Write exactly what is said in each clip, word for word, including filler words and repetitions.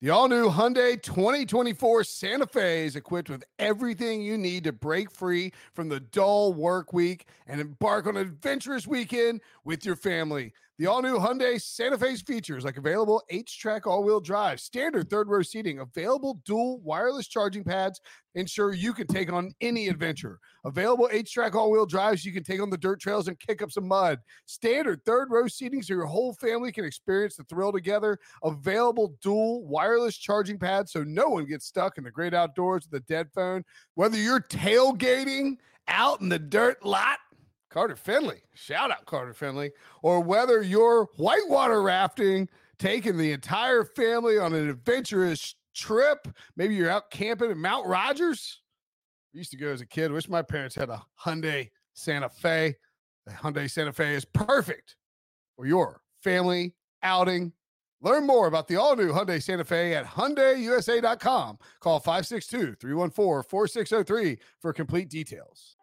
The all-new Hyundai twenty twenty-four Santa Fe is equipped with everything you need to break free from the dull work week and embark on an adventurous weekend with your family. The all-new Hyundai Santa Fe's features like available H-Track all-wheel drive, standard third-row seating, available dual wireless charging pads, ensure you can take on any adventure. Available H-Track all-wheel drives, you can take on the dirt trails and kick up some mud. Standard third-row seating so your whole family can experience the thrill together. Available dual wireless charging pads so no one gets stuck in the great outdoors with a dead phone. Whether you're tailgating out in the dirt lot, Carter Finley, shout out Carter Finley, or whether you're whitewater rafting, taking the entire family on an adventurous trip, maybe you're out camping at Mount Rogers. I used to go as a kid. Wish my parents had a Hyundai Santa Fe. The Hyundai Santa Fe is perfect for your family outing. Learn more about the all-new Hyundai Santa Fe at Hyundai U S A dot com. Call five six two, three one four, four six zero three for complete details.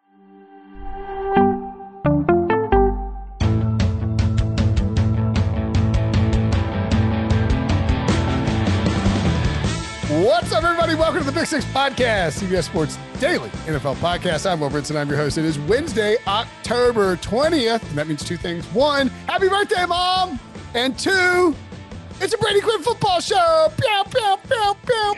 What's up, everybody? Welcome to the Big Six Podcast, C B S Sports Daily N F L Podcast. I'm Will Brinson. I'm your host. It is Wednesday, October twentieth, and that means two things. One, happy birthday, Mom! And two, it's a Brady Quinn football show! Pew, pew, pew, pew,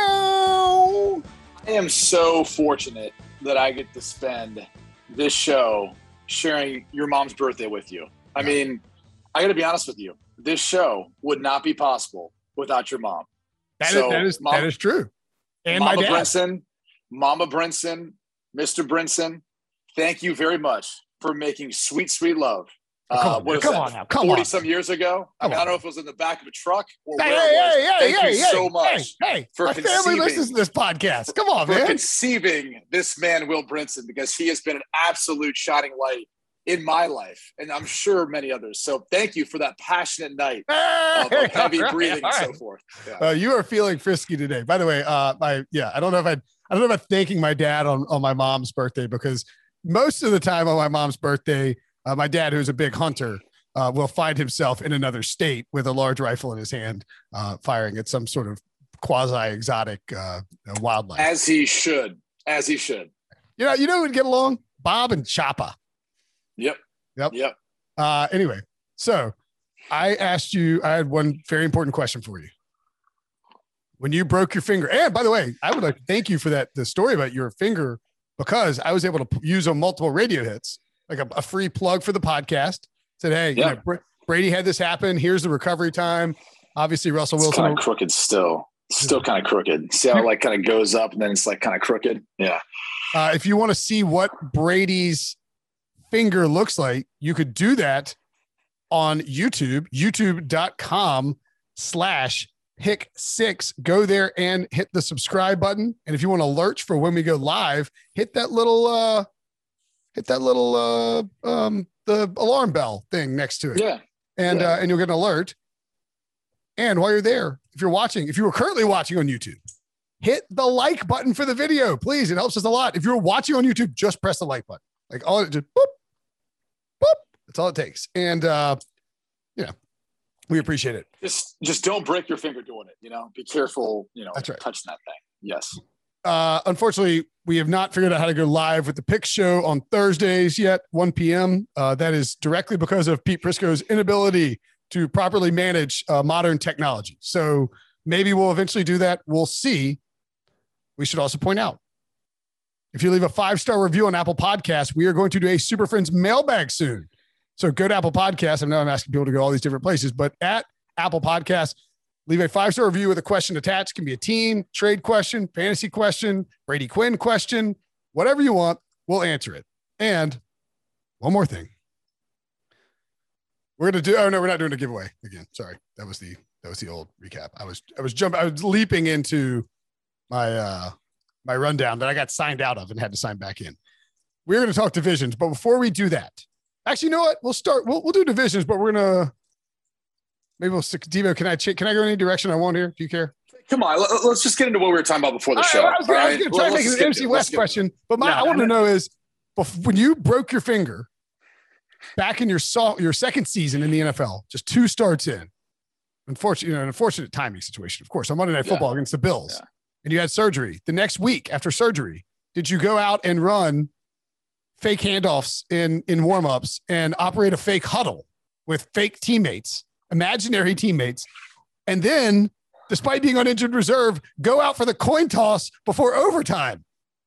pew. I am so fortunate that I get to spend this show sharing your mom's birthday with you. I mean, I got to be honest with you. This show would not be possible without your mom. That, so, is, that, is, Mama, that is true. And Mama my dad. Brinson, Mama Brinson, Mister Brinson, thank you very much for making sweet, sweet love. Oh, come uh, on, what come that, on now. Come forty on. some years ago. I, mean, I don't know if it was in the back of a truck or Hey, where hey, it was. hey, Thank hey, you hey, so much hey, hey, for my conceiving, family listens to this podcast. Come on, for man. conceiving this man, Will Brinson, because he has been an absolute shining light in my life, and I'm sure many others. So thank you for that passionate night of, of heavy right, breathing and right. so forth. Yeah. Uh, you are feeling frisky today. By the way, uh, I yeah, I don't know if I I don't know about thanking my dad on, on my mom's birthday, because most of the time on my mom's birthday, uh, my dad, who's a big hunter, uh, will find himself in another state with a large rifle in his hand, uh, firing at some sort of quasi exotic uh, wildlife. As he should, as he should. You know, you know who would get along? Bob and Choppa. Yep. Yep. Yep. Uh, anyway, so I asked you, I had one very important question for you. When you broke your finger, and by the way, I would like to thank you for that, the story about your finger, because I was able to use on multiple radio hits, like a, a free plug for the podcast. Said, hey, Yep. you know, Br- Brady had this happen. Here's the recovery time. Obviously, Russell It's Wilson. kind of crooked still. Still kind of crooked. See how it like kind of goes up and then it's like kind of crooked? Yeah. Uh, if you want to see what Brady's finger looks like, you could do that on YouTube, youtube.com slash pick six. Go there and hit the subscribe button. And if you want to lurch for when we go live, hit that little, uh, hit that little, uh, um, the alarm bell thing next to it. Yeah. And, Yeah. uh, and you'll get an alert. And while you're there, if you're watching, if you were currently watching on YouTube, hit the like button for the video, please. It helps us a lot. If you're watching on YouTube, just press the like button. Like all it just boop, boop. That's all it takes. And uh, yeah, we appreciate it. Just just don't break your finger doing it. You know, be careful, you know, That's right. touching that thing. Yes. Uh, unfortunately, we have not figured out how to go live with the Pick Show on Thursdays yet, one p.m. Uh, that is directly because of Pete Prisco's inability to properly manage uh, modern technology. So maybe we'll eventually do that. We'll see. We should also point out, if you leave a five-star review on Apple Podcasts, we are going to do a Super Friends mailbag soon. So go to Apple Podcasts. I know I'm asking people to go all these different places, but at Apple Podcasts, leave a five-star review with a question attached. It can be a team, trade question, fantasy question, Brady Quinn question, whatever you want, we'll answer it. And one more thing. We're going to do, oh no, we're not doing a giveaway again. Sorry. That was the, that was the old recap. I was, I was jumping, I was leaping into my, uh, my rundown that I got signed out of and had to sign back in. We're going to talk divisions, but before we do that, actually, you know what? We'll start, we'll, we'll do divisions, but we're going to, maybe we'll stick, Devo, can I, ch- can I go any direction I want here? Do you care? Come on, let, let's just get into what we were talking about before the show. I, I was going to try to make an M C West it. question, but my, Yeah, I want to I know is, bef- when you broke your finger back in your so- your second season in the N F L, just two starts in, unfortunate, you know, an unfortunate timing situation, of course, on Monday Night Football yeah. against the Bills, yeah. and you had surgery. The next week after surgery, did you go out and run fake handoffs in, in warmups and operate a fake huddle with fake teammates, imaginary teammates, and then, despite being on injured reserve, go out for the coin toss before overtime?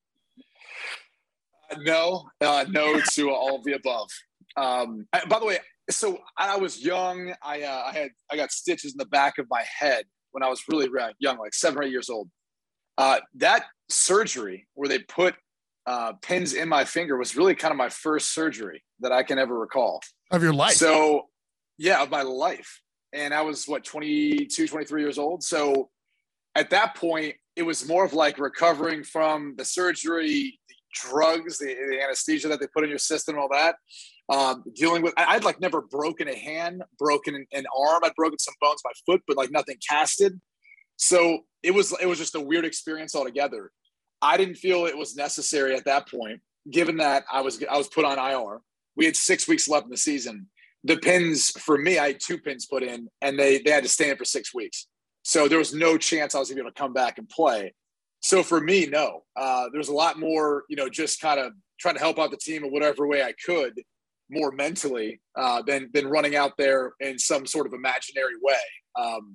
No, uh, no to all of the above. Um, I, by the way, so I was young. I uh, I had I got stitches in the back of my head when I was really young, like seven or eight years old. Uh, that surgery where they put uh, pins in my finger was really kind of my first surgery that I can ever recall of your life. So yeah, of my life. And I was what, twenty-two, twenty-three years old. So at that point, it was more of like recovering from the surgery, the drugs, the, the anesthesia that they put in your system and all that. Um, dealing with, I, I'd like never broken a hand, broken an, an arm. I'd broken some bones in my foot, but like nothing casted. So it was, it was just a weird experience altogether. I didn't feel it was necessary at that point, given that I was, I was put on I R. We had six weeks left in the season. The pins for me, I had two pins put in, and they, they had to stay in for six weeks. So there was no chance I was going to come back and play. So for me, no, uh, there's a lot more, you know, just kind of trying to help out the team in whatever way I could, more mentally uh, than than running out there in some sort of imaginary way. Um,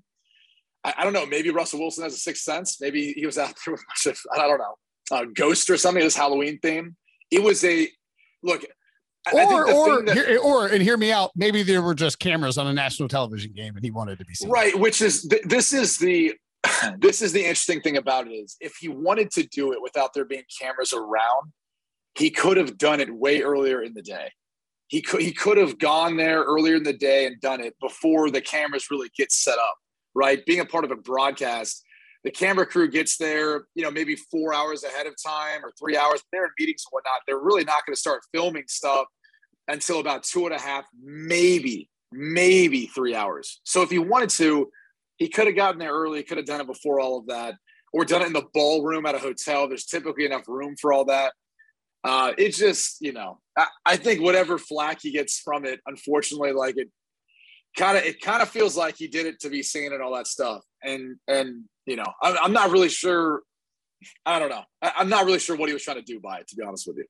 I, I don't know. Maybe Russell Wilson has a sixth sense. Maybe he was out there with a bunch of, I don't know, a ghost or something. This Halloween theme. It was a look. Or, I think the or, thing that, hear, or, and hear me out. Maybe there were just cameras on a national television game, and he wanted to be seen. Right, which is th- this is the this is the interesting thing about it is if he wanted to do it without there being cameras around, he could have done it way earlier in the day. He could he could have gone there earlier in the day and done it before the cameras really get set up. Right, being a part of a broadcast, the camera crew gets there, you know, maybe four hours ahead of time or three hours. They're in meetings and whatnot. They're really not going to start filming stuff until about two and a half, maybe, maybe three hours. So if he wanted to, he could have gotten there early, could have done it before all of that, or done it in the ballroom at a hotel. There's typically enough room for all that. Uh, it's just, you know, I, I think whatever flack he gets from it, unfortunately, like it kind of, it kind of feels like he did it to be seen and all that stuff. And, and, you know, I, I'm not really sure. I don't know. I, I'm not really sure what he was trying to do by it, to be honest with you.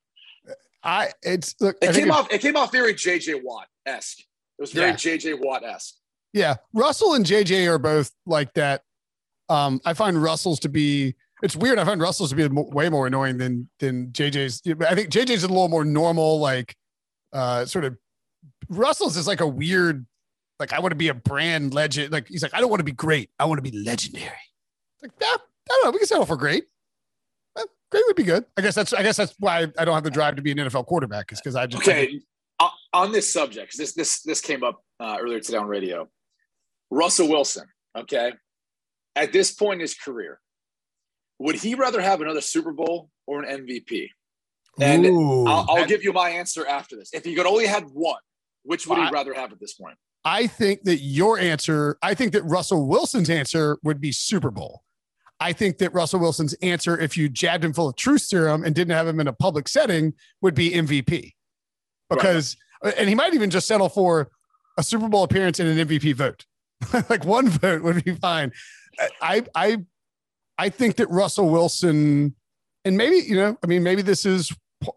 I it's look. It I came off. It came off very J J Watt esque. It was very yeah. J J Watt esque. Yeah, Russell and J J are both like that. Um, I find Russell's to be. It's weird. I find Russell's to be way more annoying than than J J's. I think J J's a little more normal, like uh, sort of. Russell's is like a weird. Like I want to be a brand legend. Like he's like I don't want to be great. I want to be legendary. Like that. I don't know. We can settle for great. Great would be good. I guess that's. I guess that's why I don't have the drive to be an N F L quarterback. Is because I just okay. Uh, on this subject, this this this came up uh, earlier today on radio. Russell Wilson. Okay, at this point in his career, would he rather have another Super Bowl or an M V P? And Ooh, I'll, I'll that, give you my answer after this. If he could only have one, which would I, he rather have at this point? I think that your answer. I think that Russell Wilson's answer would be Super Bowl. I think that Russell Wilson's answer, if you jabbed him full of truth serum and didn't have him in a public setting, would be M V P. Because, right. and he might even just settle for a Super Bowl appearance and an M V P vote. Like one vote would be fine. I, I, I think that Russell Wilson, and maybe, you know, I mean, maybe this is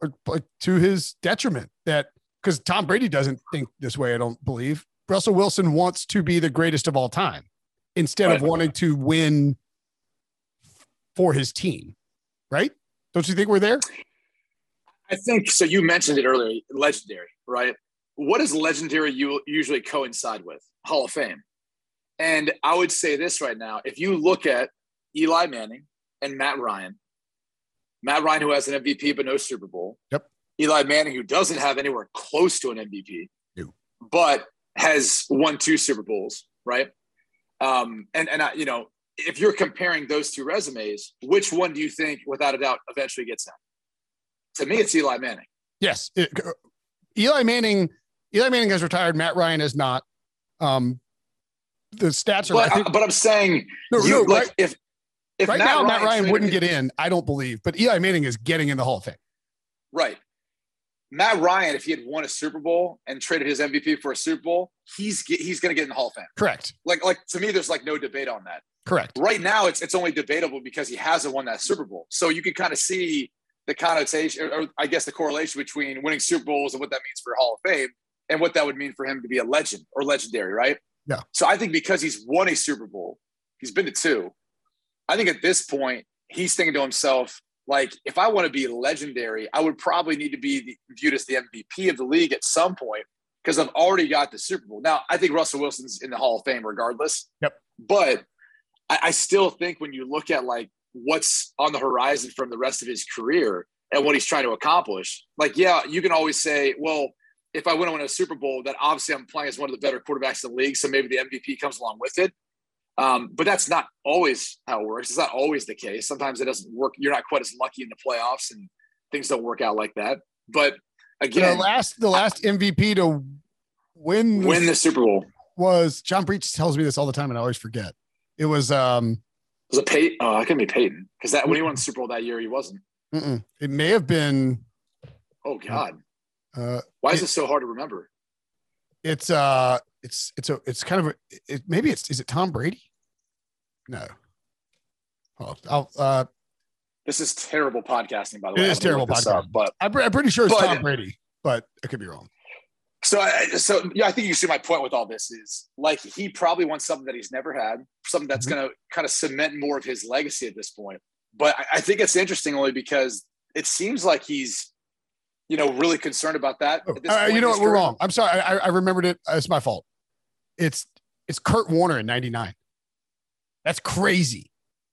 to his detriment that because Tom Brady doesn't think this way. I don't believe Russell Wilson wants to be the greatest of all time instead right. of wanting to win for his team, right? Don't you think we're there? I think so. You mentioned it earlier, legendary, right? What does legendary you usually coincide with? Hall of Fame. And I would say this right now, if you look at Eli Manning and Matt Ryan, Matt Ryan, who has an M V P but no Super Bowl. Yep. Eli Manning, who doesn't have anywhere close to an M V P, no. but has won two Super Bowls, right? Um, and, and I, you know, if you're comparing those two resumes, which one do you think, without a doubt, eventually gets them? To me, it's Eli Manning. Yes. It, Eli Manning, Eli Manning has retired. Matt Ryan has not. Um, the stats are, but, I think, uh, but I'm saying, no, you, no, like, right, if, if right Matt now, Ryan Matt Ryan should, wouldn't get in, I don't believe, but Eli Manning is getting in the Hall of Fame. Right. Matt Ryan, if he had won a Super Bowl and traded his M V P for a Super Bowl, he's he's going to get in the Hall of Fame. Correct. Like like to me, there's like no debate on that. Correct. Right now, it's it's only debatable because he hasn't won that Super Bowl. So you can kind of see the connotation, or, or I guess the correlation between winning Super Bowls and what that means for Hall of Fame and what that would mean for him to be a legend or legendary, right? Yeah. So I think because he's won a Super Bowl, he's been to two. I think at this point, he's thinking to himself, like, if I want to be legendary, I would probably need to be the, viewed as the M V P of the league at some point because I've already got the Super Bowl. Now, I think Russell Wilson's in the Hall of Fame regardless. Yep. But I, I still think when you look at, like, what's on the horizon from the rest of his career and what he's trying to accomplish, like, yeah, you can always say, well, if I win to win a Super Bowl, then obviously I'm playing as one of the better quarterbacks in the league, so maybe the M V P comes along with it. Um, but that's not always how it works. It's not always the case. Sometimes it doesn't work. You're not quite as lucky in the playoffs and things don't work out like that. But again, the last the last M V P to win win the Super Bowl was John Breach tells me this all the time and I always forget. It was um was it Peyton? Oh, it couldn't be Peyton because that when he won the Super Bowl that year, he wasn't. Mm-mm. It may have been. Oh God. Uh, Why is it, it so hard to remember? It's uh, it's it's a it's kind of a it, maybe it's is it Tom Brady? No. Oh, I'll, uh, this is terrible podcasting, by the way. It is terrible podcasting, up, but I'm, I'm pretty sure it's but, Tom Brady, but I could be wrong. So, so yeah, I think you see my point with all this is like he probably wants something that he's never had, something that's mm-hmm. going to kind of cement more of his legacy at this point. But I, I think it's interesting only because it seems like he's, you know, really concerned about that. Oh, uh, you know what? We're wrong. I'm sorry. I, I remembered it. It's my fault. It's it's Kurt Warner in ninety-nine. That's crazy.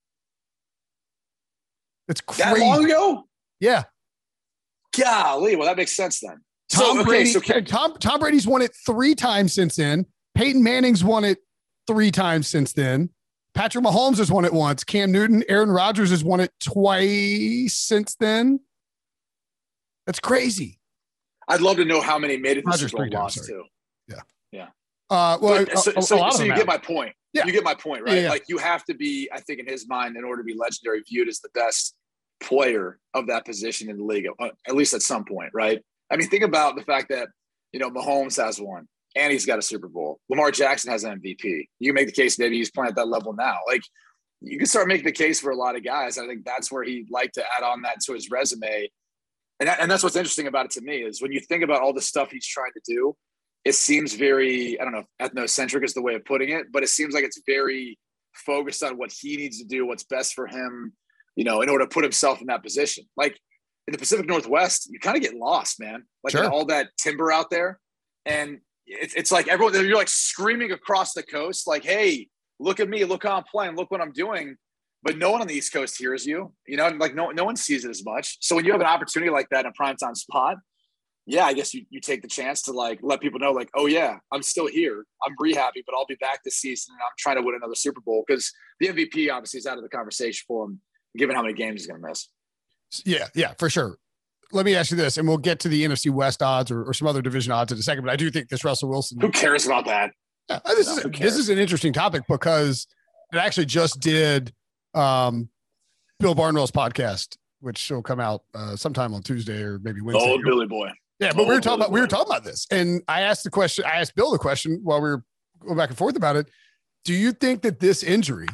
That's crazy. That long ago? Yeah. Golly. Well, that makes sense then. Tom so, okay, Brady. so can, Tom Tom Brady's won it three times since then. Peyton Manning's won it three times since then. Patrick Mahomes has won it once. Cam Newton, Aaron Rodgers has won it twice since then. That's crazy. I'd love to know how many made it to Rodgers Super Bowl three times, lost too. Yeah. Yeah. Uh, well, but, so, a, a, so, a so you have. get my point. Yeah. You get my point, right? Yeah, yeah. Like you have to be, I think in his mind, in order to be legendary, viewed as the best player of that position in the league, at least at some point, right? I mean, think about the fact that, you know, Mahomes has one and he's got a Super Bowl. Lamar Jackson has an M V P. You can make the case maybe he's playing at that level now. Like you can start making the case for a lot of guys. I think that's where he'd like to add on that to his resume. And, that, and that's what's interesting about it to me is when you think about all the stuff he's trying to do, it seems very, I don't know if ethnocentric is the way of putting it, but it seems like it's very focused on what he needs to do, what's best for him, you know, in order to put himself in that position. Like in the Pacific Northwest, you kind of get lost, man. Like sure. all that timber out there. And it's, it's like everyone, you're like screaming across the coast, like, hey, look at me, look how I'm playing, look what I'm doing. But no one on the East Coast hears you, you know, like no, no one sees it as much. So when you have an opportunity like that in a primetime spot, yeah, I guess you, you take the chance to like let people know like, oh yeah, I'm still here. I'm rehabbing, but I'll be back this season and I'm trying to win another Super Bowl because the M V P obviously is out of the conversation for him, given how many games he's going to miss. Yeah, yeah, for sure. Let me ask you this, and we'll get to the N F C West odds or, or some other division odds in a second, but I do think this Russell Wilson. Who cares about that? Yeah, this, no, is, this is an interesting topic because it actually just did um, Bill Barnwell's podcast, which will come out uh, sometime on Tuesday or maybe Wednesday. Old Billy boy. Yeah, but Old we were talking Billy about boy. we were talking about this, and I asked the question. I asked Bill the question while we were going back and forth about it. Do you think that this injury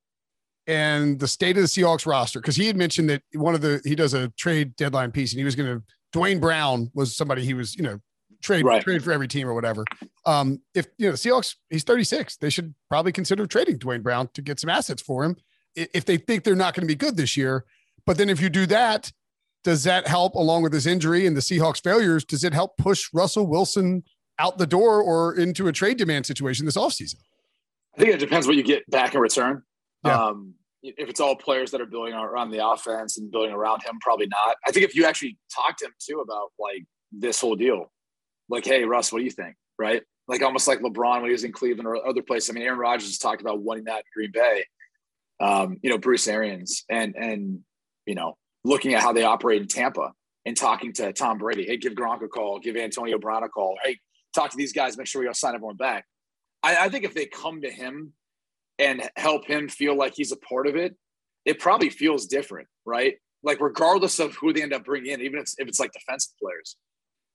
and the state of the Seahawks roster, because he had mentioned that one of the he does a trade deadline piece, and he was going to Dwayne Brown was somebody he was you know trade right. trade for every team or whatever. Um, if you know the Seahawks, he's thirty-six, they should probably consider trading Dwayne Brown to get some assets for him if they think they're not going to be good this year. But then if you do that, does that help along with his injury and the Seahawks failures? Does it help push Russell Wilson out the door or into a trade demand situation this offseason? I think it depends what you get back in return. Yeah. Um, if it's all players that are building around the offense and building around him, probably not. I think if you actually talk to him too about like this whole deal, like, hey, Russ, what do you think? Right? Like almost like LeBron when he was in Cleveland or other places. I mean, Aaron Rodgers has talked about wanting that in Green Bay. Um, you know, Bruce Arians and, and, you know, looking at how they operate in Tampa and talking to Tom Brady. Hey, give Gronk a call, give Antonio Brown a call. Hey, talk to these guys, make sure we all sign everyone back. I, I think if they come to him and help him feel like he's a part of it, it probably feels different, right? Like regardless of who they end up bringing in, even if it's, if it's like defensive players,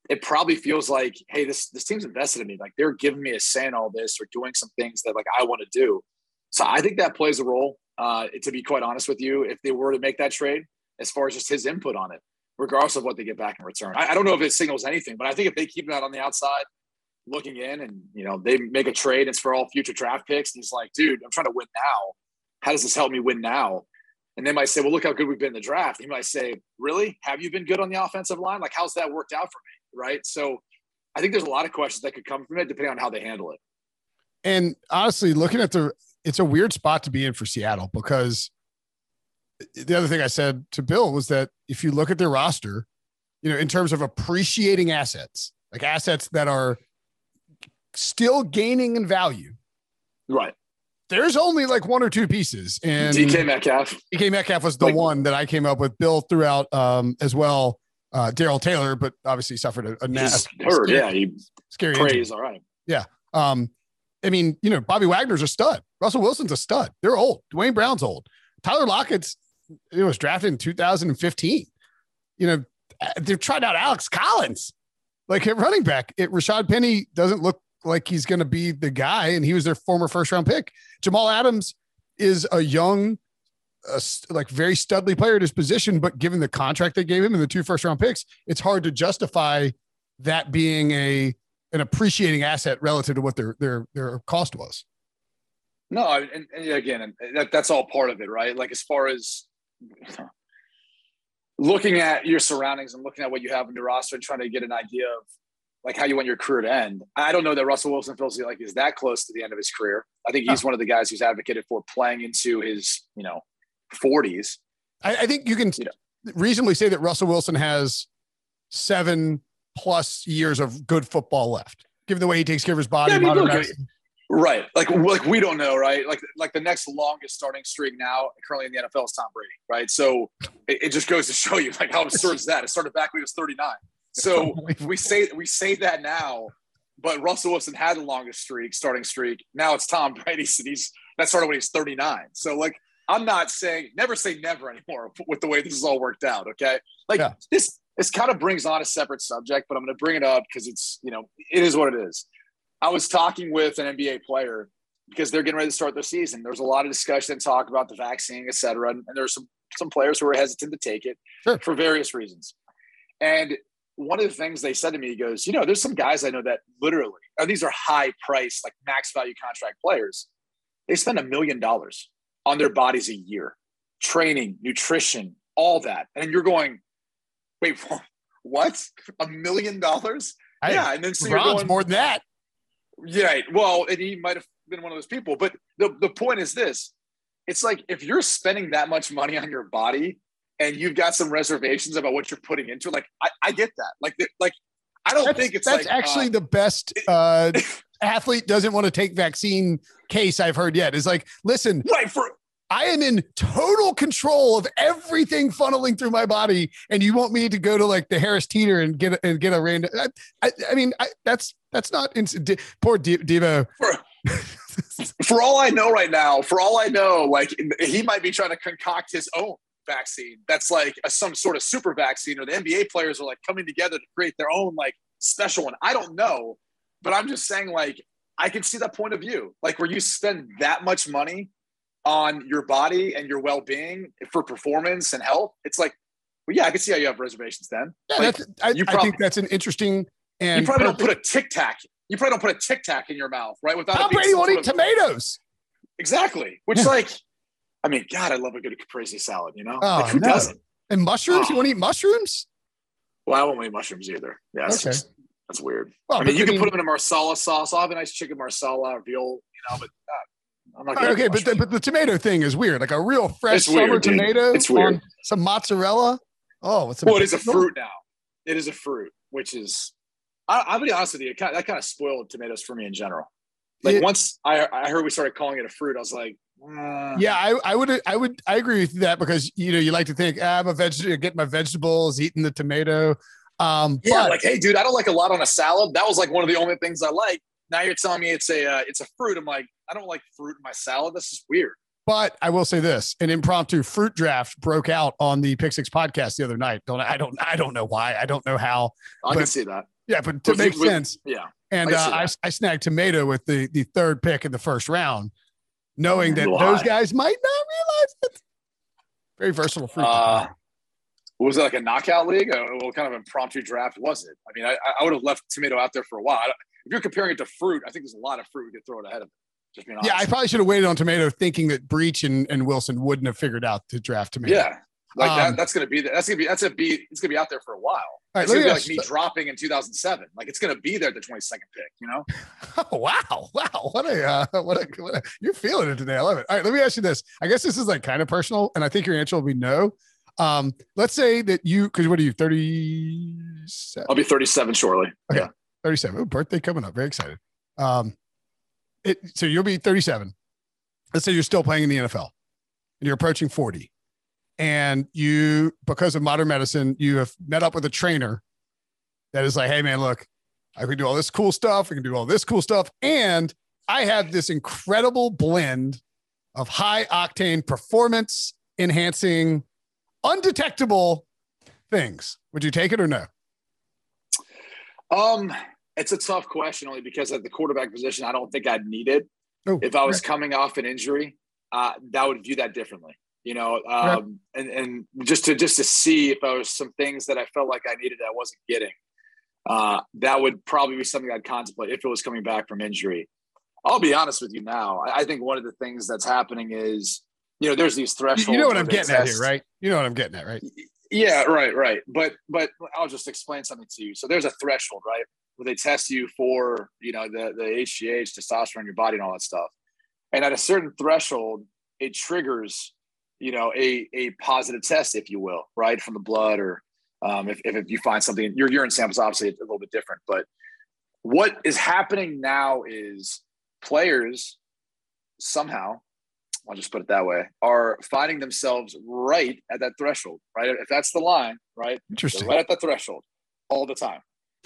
it probably feels like, hey, this this team's invested in me. Like they're giving me a say in all this or doing some things that like I want to do. So I think that plays a role. Uh, to be quite honest with you, if they were to make that trade, as far as just his input on it, regardless of what they get back in return, I, I don't know if it signals anything, but I think if they keep that on the outside, looking in, and you know they make a trade, it's for all future draft picks. And he's like, dude, I'm trying to win now. How does this help me win now? And they might say, well, look how good we've been in the draft. He might say, really? Have you been good on the offensive line? Like, how's that worked out for me? Right. So I think there's a lot of questions that could come from it depending on how they handle it. And honestly, looking at the, it's a weird spot to be in for Seattle, because the other thing I said to Bill was that if you look at their roster, you know, in terms of appreciating assets, like assets that are still gaining in value. Right. There's only like one or two pieces, and D K Metcalf. D K Metcalf was the like, one that I came up with. Bill threw out um, as well. Uh, Darrell Taylor, but obviously suffered a, a he's hurt. Scary, yeah, he scary. Praise, all right. Yeah. Um, I mean, you know, Bobby Wagner's a stud. Russell Wilson's a stud. They're old. Dwayne Brown's old. Tyler Lockett's it was drafted in two thousand fifteen. You know, they're trying out Alex Collins, like at running back. It Rashad Penny doesn't look like he's going to be the guy, and he was their former first round pick. Jamal Adams is a young, uh, like very studly player at his position, but given the contract they gave him and the two first round picks, it's hard to justify that being a an appreciating asset relative to what their their their cost was. No, and, and again, that, that's all part of it, right? Like as far as looking at your surroundings and looking at what you have in your roster and trying to get an idea of like how you want your career to end. I don't know that Russell Wilson feels like he's that close to the end of his career. I think he's oh. one of the guys who's advocated for playing into his, you know, forties. I, I think you can you know. reasonably say that Russell Wilson has seven plus years of good football left, given the way he takes care of his body. Yeah, I mean, look, right. Like, like we don't know, right? Like, like the next longest starting streak now currently in the N F L is Tom Brady, right? So it, it just goes to show you like how absurd is that? It started back when he was thirty-nine. So we say we say that now, but Russell Wilson had the longest streak, starting streak. Now it's Tom Brady's, and he's that started when he's thirty-nine. So like, I'm not saying never say never anymore with the way this is all worked out. Okay, like yeah. this this kind of brings on a separate subject, but I'm going to bring it up because it's you know it is what it is. I was talking with an N B A player because they're getting ready to start their season. There's a lot of discussion and talk about the vaccine, et cetera, and, and there's some some players who are hesitant to take it sure. for various reasons. And one of the things they said to me, he goes, you know, there's some guys I know that literally, and these are high price, like max value contract players. They spend a million dollars on their bodies a year, training, nutrition, all that. And you're going, wait, what? A million dollars? Yeah. And then so you're going more than that. Yeah. Well, and he might've been one of those people, but the, the point is this, it's like, if you're spending that much money on your body, and you've got some reservations about what you're putting into it. Like, I, I get that. Like, like I don't that's, think it's that's like, actually uh, the best uh, athlete doesn't want to take vaccine case I've heard yet. Is like, listen, right for I am in total control of everything funneling through my body, and you want me to go to like the Harris Teeter and get a, and get a random. I, I, I mean, I, that's that's not ins- poor D- Devo. For, for all I know, right now, for all I know, like he might be trying to concoct his own vaccine that's like a, some sort of super vaccine, or the N B A players are like coming together to create their own like special one. I don't know, but I'm just saying, like, I can see that point of view, like where you spend that much money on your body and your well-being for performance and health. It's like, well, yeah, I can see how you have reservations then. Yeah, like, that's, I, you I prob- think that's an interesting and you probably perfect. don't put a Tic Tac. You probably don't put a Tic Tac in your mouth, right? Without Tom Brady won't eat tomatoes. Exactly. Which yeah. like, I mean, God, I love a good caprese salad, you know? Oh, like, who no. doesn't? And mushrooms? Oh. You want to eat mushrooms? Well, I won't eat mushrooms either. Yeah, that's, okay. just, that's weird. Well, I mean, you I can mean, put them in a marsala sauce. I'll have a nice chicken marsala or veal, you know, but uh, I'm not okay, but the, but the tomato thing is weird. Like a real fresh it's summer weird, tomato it's weird. on some mozzarella. Oh, what's well, it is a fruit now. It is a fruit, which is, I, I'll be honest with you, it kind of, that kind of spoiled tomatoes for me in general. Like it, once I, I heard we started calling it a fruit, I was like, uh, yeah, I, I would, I would, I agree with that because, you know, you like to think ah, I'm a vegetable, get my vegetables, eating the tomato. Um, yeah, but, like, hey, dude, I don't like a lot on a salad. That was like one of the only things I like. Now you're telling me it's a, uh, it's a fruit. I'm like, I don't like fruit in my salad. This is weird. But I will say this: an impromptu fruit draft broke out on the Pick Six podcast the other night. Don't I don't I don't know why. I don't know how. I can see that. Yeah, but to With- make with- sense. Yeah. And I uh, see I, that. I snagged Tomato with the, the third pick in the first round, knowing A that little those high. guys might not realize it. Very versatile fruit. to Uh, play. was it like a knockout league? Or what kind of impromptu draft was it? I mean, I, I would have left Tomato out there for a while. I don't- If you're comparing it to fruit, I think there's a lot of fruit we could throw it ahead of it. Just being honest. Yeah, I probably should have waited on Tomato, thinking that Breach and, and Wilson wouldn't have figured out to draft Tomato. Yeah. Like Um, that, that's gonna be that's gonna be that's a be it's gonna be out there for a while. All right, It's let gonna me be ask like me you- dropping in two thousand seven. Like it's gonna be there at the twenty-second pick, you know? Oh, wow. Wow. What a, uh, what a, what a, you're feeling it today. I love it. All right. Let me ask you this. I guess this is like kind of personal, and I think your answer will be no. Um, let's say that you, cause what are you, thirty-seven? I'll be thirty-seven shortly. Okay. Yeah. thirty-seven. Ooh, birthday coming up. Very excited. Um, it, so you'll be thirty-seven. Let's say you're still playing in the N F L and you're approaching forty, and you, because of modern medicine, you have met up with a trainer that is like, hey man, look, I can do all this cool stuff. I can do all this cool stuff. And I have this incredible blend of high octane performance enhancing, undetectable things. Would you take it or no? Um, it's a tough question only because at the quarterback position, I don't think I'd need it. Oh, If I was okay. coming off an injury, uh, that would view that differently. You know, um, and, and just to just to see if there was some things that I felt like I needed that I wasn't getting, uh, that would probably be something I'd contemplate if it was coming back from injury. I'll be honest with you now. I, I think one of the things that's happening is, you know, there's these thresholds. You know what where I'm they getting at test- here, right? You know what I'm getting at, right? Yeah, right, right. But but I'll just explain something to you. So there's a threshold, right, where they test you for, you know, the the H G H, testosterone in your body, and all that stuff. And at a certain threshold, it triggers, you know, a a positive test, if you will, right, from the blood, or um, if if you find something. Your urine samples obviously a little bit different, but what is happening now is players somehow, I'll just put it that way, are finding themselves right at that threshold, right? If that's the line, right? They're Interesting. right at the threshold all the time.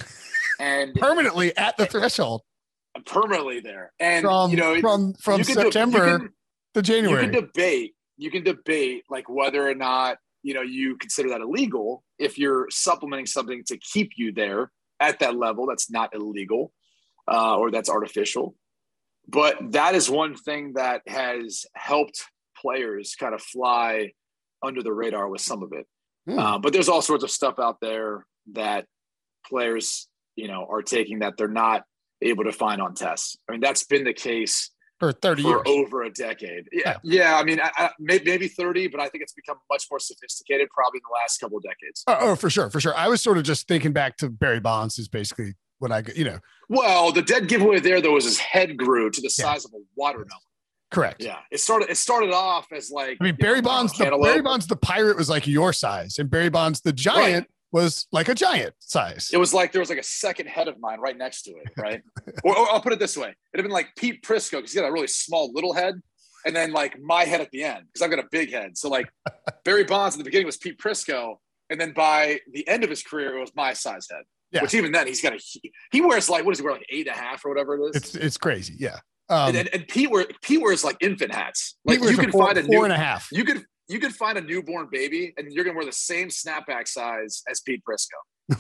And Permanently at the threshold permanently there. And, from you know, from from you can de- September you can, to January. you can debate, you can debate like whether or not, you know, you consider that illegal if you're supplementing something to keep you there at that level. That's not illegal uh, or that's artificial. But that is one thing that has helped players kind of fly under the radar with some of it. Hmm. Uh, but there's all sorts of stuff out there that players, you know, are taking that they're not able to find on tests. I mean, that's been the case for thirty for years. over a decade. Yeah. Yeah. Yeah. I mean, I, I, maybe, maybe thirty, but I think it's become much more sophisticated probably in the last couple of decades. Oh, oh, for sure, for sure. I was sort of just thinking back to Barry Bonds is basically what I, you know, Well, the dead giveaway there, though, was his head grew to the Yeah. size of a watermelon. correct. Yeah. It started, it started off as like, I mean, you Barry know, Bonds, the cantaloupe. Barry Bonds, the pirate was like your size, and Barry Bonds, the giant, was like a giant size. It was like there was like a second head of mine right next to it, right? or, or I'll put it this way: it'd have been like Pete Prisco because he had a really small little head, and then like my head at the end because I've got a big head. So like Barry Bonds at the beginning was Pete Prisco, and then by the end of his career, it was my size head. Yeah. Which even then he's got a he, he wears like what does he wear like eight and a half or whatever it is. It's it's crazy. Yeah. Um, and, and, and Pete wear Pete wears like infant hats. Like Pete wears you a can four, find a four new and a half. you could you could find a newborn baby and you're gonna wear the same snapback size as Pete Prisco.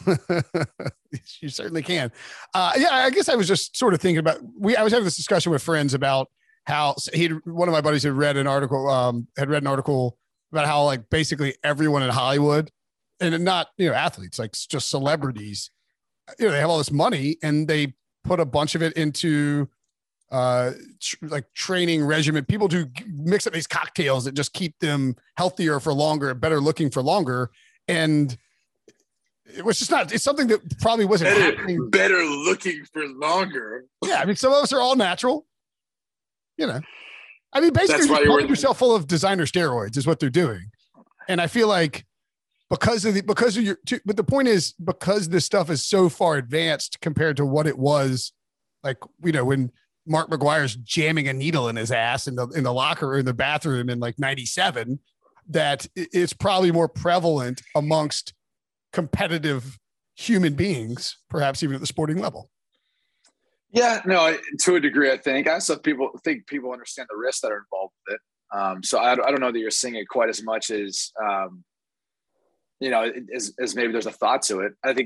You certainly can. Uh, yeah, I guess I was just sort of thinking about. We I was having this discussion with friends about how he one of my buddies had read an article. Um, had read an article about how like basically everyone in Hollywood, and not you know athletes, like just celebrities, you know, they have all this money and they put a bunch of it into uh tr- like training regimen. People do mix up these cocktails that just keep them healthier for longer, better looking for longer, and it was just not, it's something that probably wasn't Better, happening. better looking for longer. Yeah. I mean, some of us are all natural, you know, I mean, basically That's why you're you were- pumping yourself full of designer steroids is what they're doing. And I feel like because of the, because of your, but the point is because this stuff is so far advanced compared to what it was like, you know, when Mark McGuire's jamming a needle in his ass in the, in the locker or in the bathroom in like ninety-seven, that it- it's probably more prevalent amongst competitive human beings, perhaps even at the sporting level. Yeah, no, to a degree, I think. I also people think people understand the risks that are involved with it. Um, so I, I don't know that you're seeing it quite as much as, um, you know, as, as maybe there's a thought to it. I think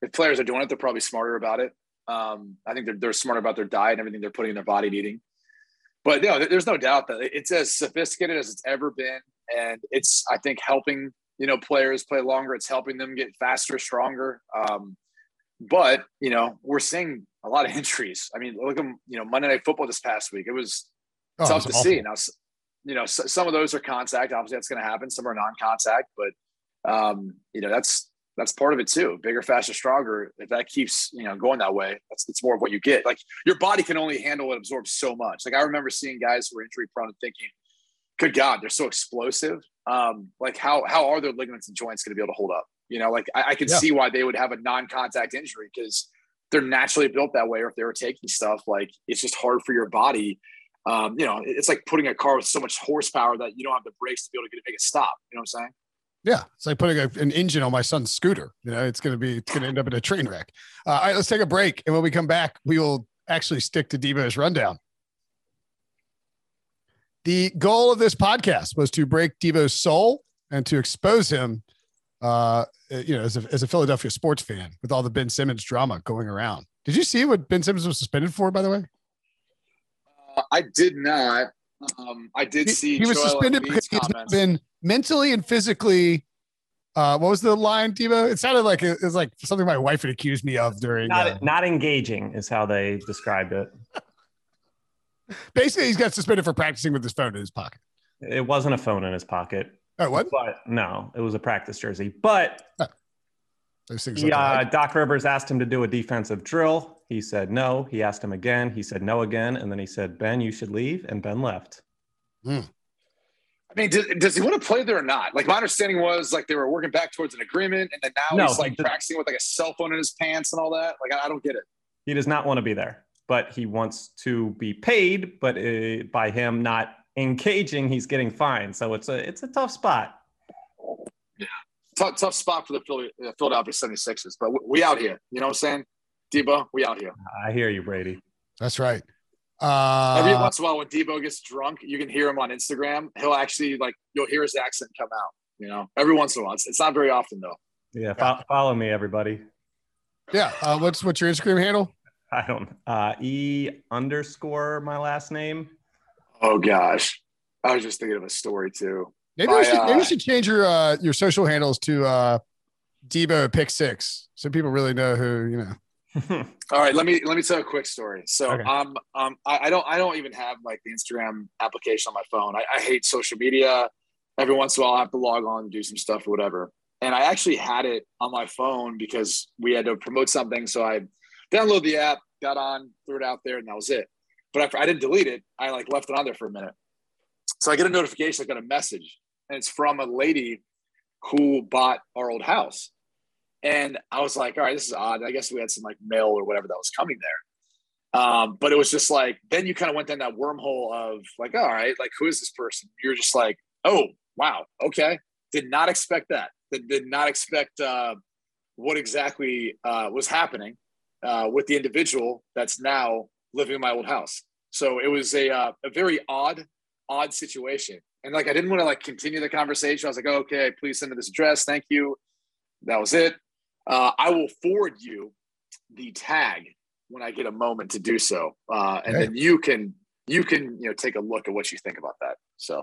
if players are doing it, they're probably smarter about it. Um, I think they're, they're smarter about their diet and everything they're putting in their body and eating. But, you know, there's no doubt that it's as sophisticated as it's ever been. And it's, I think, helping, you know, players play longer. It's helping them get faster, stronger. Um, but, you know, we're seeing a lot of injuries. I mean, look at, you know, Monday Night Football this past week. It was oh, tough to awful. see. Now, you know, so, some of those are contact. Obviously, that's going to happen. Some are non-contact. But, um, you know, that's that's part of it too. Bigger, faster, stronger. If that keeps, you know, going that way, that's it's more of what you get. Like, your body can only handle and absorb so much. Like, I remember seeing guys who were injury prone and thinking, good God, they're so explosive. Um, like how how are their ligaments and joints going to be able to hold up? You know, like I, I can yeah. see why they would have a non-contact injury, because they're naturally built that way. Or if they were taking stuff, like it's just hard for your body. Um, you know, it's like putting a car with so much horsepower that you don't have the brakes to be able to get it make it stop. You know what I'm saying? Yeah, it's like putting a, an engine on my son's scooter. You know, it's going to be it's going to end up in a train wreck. Uh, all right, let's take a break, and when we come back, we will actually stick to Deebo's rundown. The goal of this podcast was to break Deebo's soul and to expose him, uh, you know, as a, as a Philadelphia sports fan with all the Ben Simmons drama going around. Did you see what Ben Simmons was suspended for, by the way? Uh, I did not. Um, I did he, see he was Joel suspended because he's not been mentally and physically. Uh, what was the line, Deebo? It sounded like it was like something my wife had accused me of during. Not, uh, not engaging is how they described it. Basically, he's got suspended for practicing with his phone in his pocket. It wasn't a phone in his pocket. Oh, what? But no, it was a practice jersey. But oh. Those things he, uh, Doc Rivers asked him to do a defensive drill. He said no. He asked him again. He said no again. And then he said, Ben, you should leave. And Ben left. Hmm. I mean, does, does he want to play there or not? Like, my understanding was like they were working back towards an agreement, and then now no, he's like he practicing with like a cell phone in his pants and all that. Like, I, I don't get it. He does not want to be there, but he wants to be paid. But uh, by him not engaging, he's getting fined. So it's a it's a tough spot. Yeah, tough tough spot for the Philly, uh, Philadelphia seventy-sixers. But we, we out here. You know what I'm saying, Deebo? We out here. I hear you, Brady. That's right. Uh, Every once in a while, when Deebo gets drunk, you can hear him on Instagram. He'll actually, like, you'll hear his accent come out, you know, every once in a while. It's, it's not very often, though. Yeah, fo- follow me, everybody. Yeah. Uh, what's what's your Instagram handle? I don't uh, E underscore my last name. Oh, gosh. I was just thinking of a story, too. Maybe, My, we should, uh, maybe you should change your uh, your social handles to uh, Deebo Pick Six, so people really know who, you know. All right, let me let me tell a quick story. So okay. um um I, I don't I don't even have like the Instagram application on my phone. I, I hate social media. Every once in a while I have to log on and do some stuff or whatever. And I actually had it on my phone because we had to promote something. So I downloaded the app, got on, threw it out there, and that was it. But after I didn't delete it, I like left it on there for a minute. So I get a notification, I got a message, and it's from a lady who bought our old house. And I was like, all right, this is odd. I guess we had some like mail or whatever that was coming there. Um, but it was just like, then you kind of went down that wormhole of like, all right, like, who is this person? You're just like, oh, wow. Okay. Did not expect that. Did, did not expect uh, what exactly uh, was happening uh, with the individual that's now living in my old house. So it was a, uh, a very odd, odd situation. And like, I didn't want to like continue the conversation. I was like, oh, okay, please send to this address. Thank you. That was it. Uh, I will forward you the tag when I get a moment to do so, uh, and okay. then you can you can you know take a look at what you think about that. So,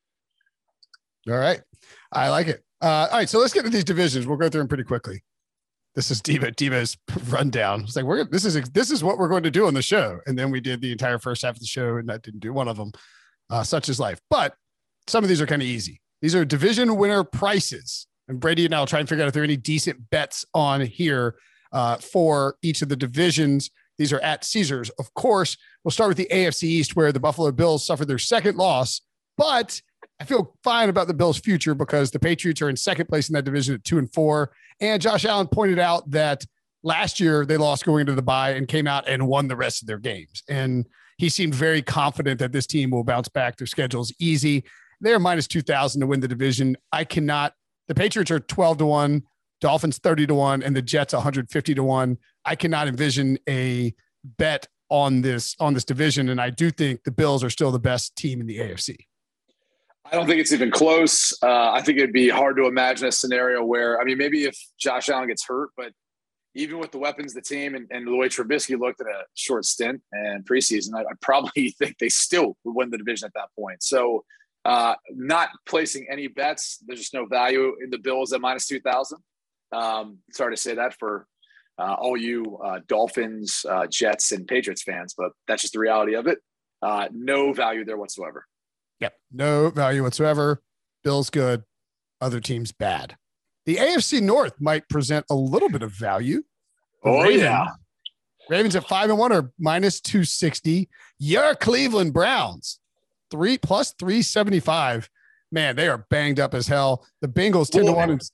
all right, I like it. Uh, all right, so let's get to these divisions. We'll go through them pretty quickly. This is Deebo Deebo's rundown. It's like we're this is this is what we're going to do on the show, and then we did the entire first half of the show, and that didn't do one of them. Uh, such is life. But some of these are kind of easy. These are division winner prices. And Brady and I will try and figure out if there are any decent bets on here uh, for each of the divisions. These are at Caesars. Of course, we'll start with the A F C East, where the Buffalo Bills suffered their second loss. But I feel fine about the Bills' future because the Patriots are in second place in that division at two and four. And Josh Allen pointed out that last year they lost going into the bye and came out and won the rest of their games. And he seemed very confident that this team will bounce back. Their schedule's easy. They're minus two thousand to win the division. I cannot. The Patriots are twelve to one, Dolphins thirty to one, and the Jets one hundred fifty to one. I cannot envision a bet on this on this division, and I do think the Bills are still the best team in the A F C. I don't think it's even close. Uh, I think it'd be hard to imagine a scenario where, I mean, maybe if Josh Allen gets hurt, but even with the weapons, the team, and, and the way Trubisky looked at a short stint and preseason, I, I probably think they still would win the division at that point. So uh, not placing any bets. There's just no value in the Bills at minus two thousand. Um, sorry to say that for uh, all you uh, Dolphins, uh, Jets, and Patriots fans, but that's just the reality of it. Uh, no value there whatsoever. Yep. No value whatsoever. Bills good. Other teams bad. The A F C North might present a little bit of value. The Oh, Ravens, yeah. Ravens at five and one are minus two sixty. Your Cleveland Browns, three plus three seventy-five. Man, they are banged up as hell. The Bengals ten to one. And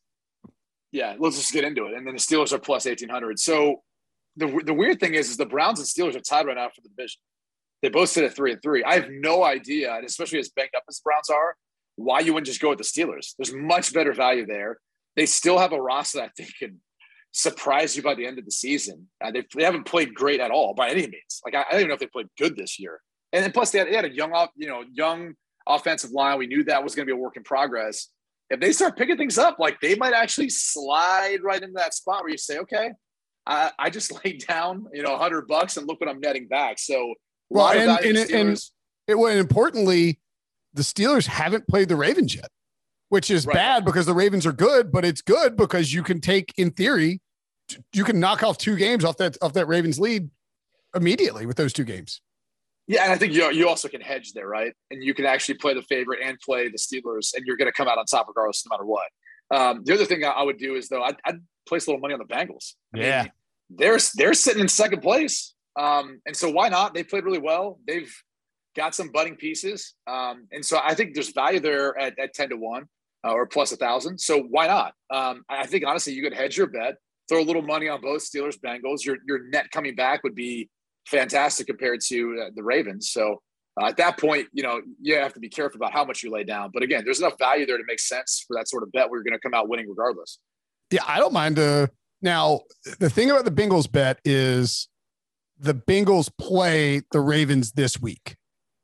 Yeah, let's just get into it. And then the Steelers are plus eighteen hundred. So the the weird thing is, is the Browns and Steelers are tied right now for the division. They both sit at three and three. I have no idea, and especially as banged up as the Browns are, why you wouldn't just go with the Steelers. There's much better value there. They still have a roster that I think can surprise you by the end of the season. Uh, they, they haven't played great at all by any means. Like I, I don't even know if they played good this year. And then plus they had, they had a young, you know, young offensive line. We knew that was going to be a work in progress. If they start picking things up, like they might actually slide right into that spot where you say, okay, I, I just laid down, you know, a hundred bucks and look what I'm netting back. So, well, and, and, it, and it, well, importantly, the Steelers haven't played the Ravens yet, which is right. bad because the Ravens are good, but it's good because you can take, in theory, you can knock off two games off that, off that Ravens lead immediately with those two games. Yeah, and I think you you also can hedge there, right? And you can actually play the favorite and play the Steelers, and you're going to come out on top regardless, no matter what. Um, the other thing I would do is, though, I'd, I'd place a little money on the Bengals. I yeah. mean, they're, they're sitting in second place. Um, and so why not? They played really well. They've got some budding pieces. Um, and so I think there's value there at, at ten to one uh, or plus a thousand. So why not? Um, I think honestly, you could hedge your bet, throw a little money on both Steelers, Bengals. Your, your net coming back would be fantastic compared to uh, the Ravens. So uh, at that point, you know, you have to be careful about how much you lay down. But again, there's enough value there to make sense for that sort of bet where you're going to come out winning regardless. Yeah, I don't mind. Uh, now, the thing about the Bengals bet is the Bengals play the Ravens this week.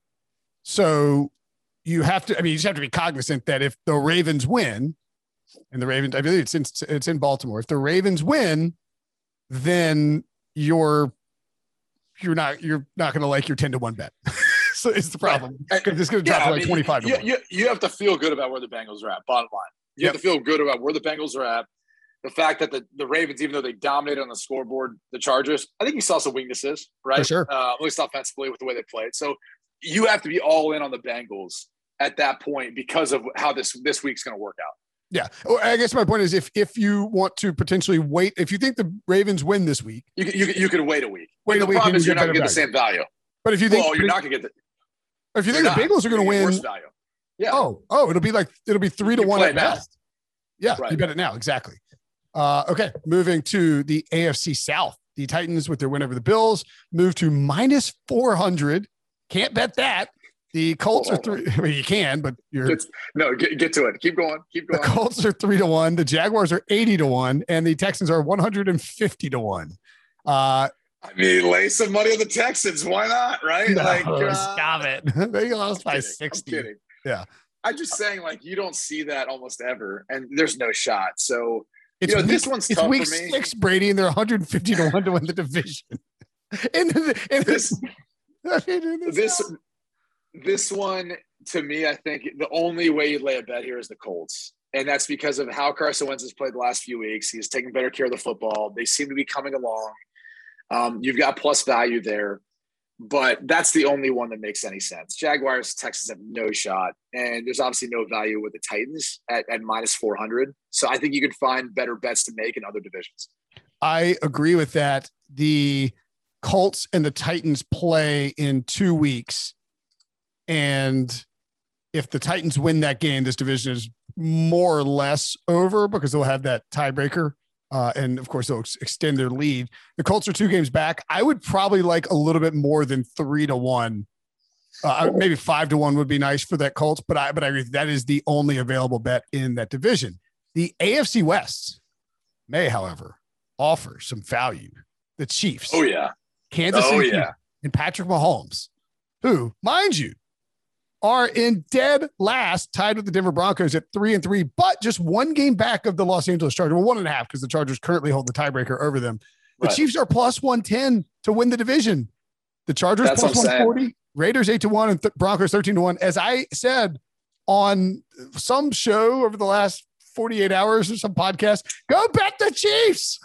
So you have to, I mean, you just have to be cognizant that if the Ravens win, and the Ravens, I believe it's in, it's in Baltimore. If the Ravens win, then you're, you're not, you're not going to like your ten to one bet. So it's the problem. Right. It's going to drop yeah, to like I mean, twenty-five to you, one. You, you have to feel good about where the Bengals are at, bottom line. You yep. have to feel good about where the Bengals are at. The fact that the, the Ravens, even though they dominated on the scoreboard, the Chargers, I think you saw some weaknesses, right? For sure. Uh, at least offensively with the way they played. So you have to be all in on the Bengals at that point because of how this, this week's going to work out. Yeah. Well, I guess my point is if, if you want to potentially wait, if you think the Ravens win this week, you can, you can, you can wait a week. Wait the a week. problem is you you're not going to get the same value. But if you think, well, you're not going to get the, if you think the Bengals are going to win, worse value. Yeah. Oh, oh, it'll be like, it'll be three to you one at best. Yeah. Right. You bet it now. Exactly. Uh, okay. Moving to the A F C South, the Titans with their win over the Bills move to minus four hundred. Can't bet that. The Colts oh, are three. Well, you can, but you're get, no, get, get to it. Keep going. Keep going. The Colts are three to one. The Jaguars are eighty to one and the Texans are one hundred fifty to one. Uh, I mean, lay some money on the Texans. Why not? Right? No, like, uh, stop it. They lost by kidding. sixty. I'm kidding. Yeah. I'm just saying, like, you don't see that almost ever, and there's no shot. So, it's you know, week, this one's it's tough week for me. six, Brady, and they're one hundred fifty to one to win the division. and, and this, this, this one, to me, I think the only way you lay a bet here is the Colts. And that's because of how Carson Wentz has played the last few weeks. He's taking better care of the football. They seem to be coming along. Um, you've got plus value there. But that's the only one that makes any sense. Jaguars, Texans have no shot. And there's obviously no value with the Titans at, at minus four hundred. So I think you can find better bets to make in other divisions. I agree with that. The Colts and the Titans play in two weeks. And if the Titans win that game, this division is more or less over because they'll have that tiebreaker. Uh, and of course, they'll ex- extend their lead. The Colts are two games back. I would probably like a little bit more than three to one. Uh, maybe five to one would be nice for that Colts, but I but I agree that is the only available bet in that division. The A F C West may, however, offer some value. The Chiefs, oh yeah, Kansas oh City, yeah, and Patrick Mahomes, who, mind you, are in dead last, tied with the Denver Broncos at three and three, but just one game back of the Los Angeles Chargers. Well, one and a half because the Chargers currently hold the tiebreaker over them. The right. Chiefs are plus one ten to win the division. The Chargers That's plus one forty, Raiders eight to one, and th- Broncos thirteen to one. As I said on some show over the last forty-eight hours or some podcast, go bet the Chiefs.